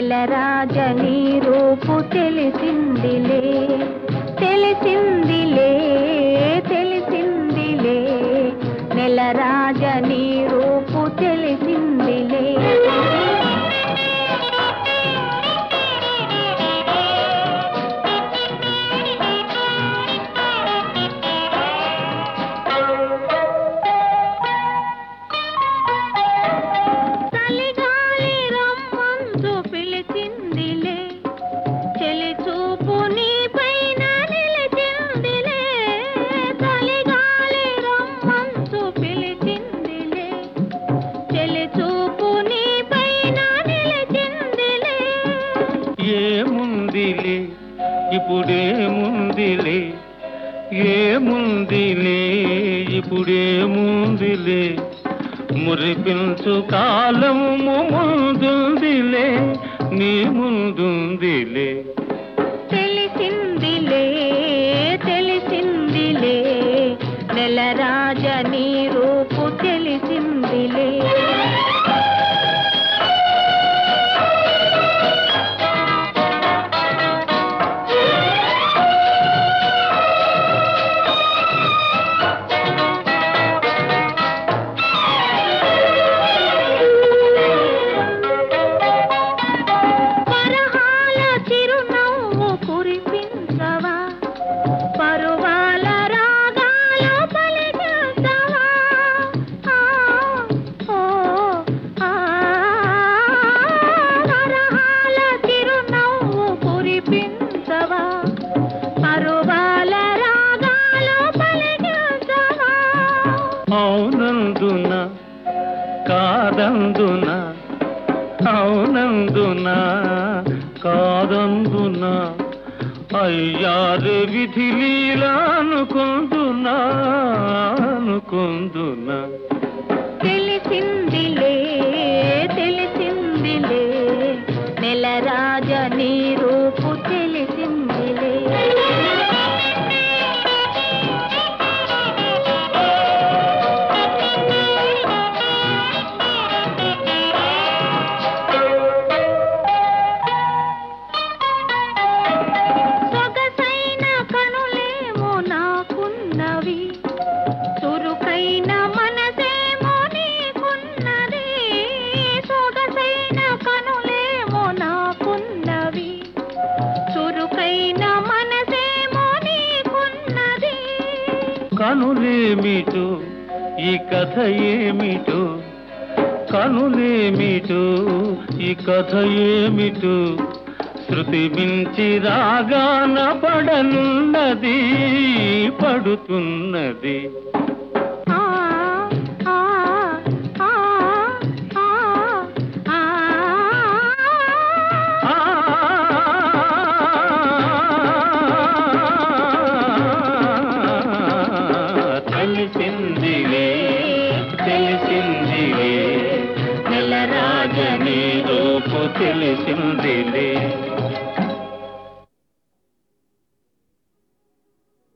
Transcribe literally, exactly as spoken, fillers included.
నెలరాజని రూపు తెలిసిందిలే తెలిసిందిలే తెలిసిందిలే నెలరాజని రూపు తెలిసిందిలే. ఏముందిలే ఇప్పుడేముందిలే ఏముందిలే ఇప్పుడేముందిలే మురిపించు కాలము ముందుందిలే నీ ముందుందిలే. తెలిసిందిలే తెలిసిందిలే నెలరాజని రూపు తెలిసిందిలే. అవునందున కాదందున అవునందున కాదందున అయ్యారు విధి లీలా అనుకుందునా అనుకుందునా. తెలిసిందిలే తెలిసిందిలే నెలరాజని రూపు తెలిసిందిలే. చురుకైన మనసేమో నీకున్నది సొగసైన కనులేమో నాకున్నవి చురుకైన మనసేమో నీకున్నది. కనులేమిటో ఈ కథ ఏమిటో కనులేమిటో ఈ కథ ఏమిటో శృతి మించి రాగాన పడనున్నది పడుతున్నది. తెలిసిందిలే తెలిసిందిలే నెలరాజని రూపు తెలిసిందిలే.